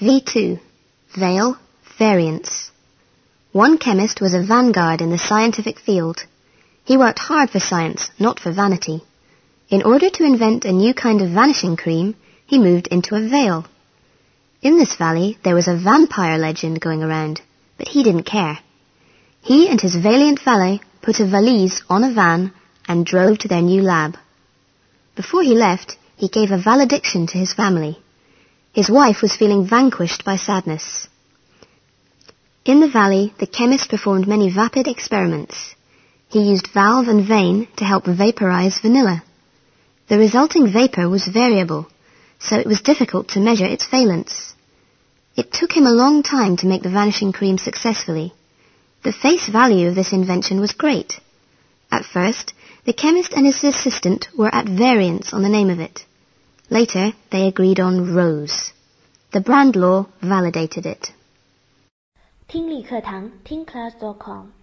V2. Veil, variance. One chemist was a vanguard in the scientific field. He worked hard for science, not for vanity. In order to invent a new kind of vanishing cream, he moved into a veil. In this valley, there was a vampire legend going around, but he didn't care. He and his valiant valet put a valise on a van and drove to their new lab. Before he left, he gave a valediction to his family. His wife was feeling vanquished by sadness. In the valley, the chemist performed many vapid experiments. He used valve and vane to help vaporize vanilla. The resulting vapor was variable, so it was difficult to measure its valence. It took him a long time to make the vanishing cream successfully. The face value of this invention was great. At first, the chemist and his assistant were at variance on the name of it. Later, they agreed on Rose. The brand law validated it. 听力课堂听class.com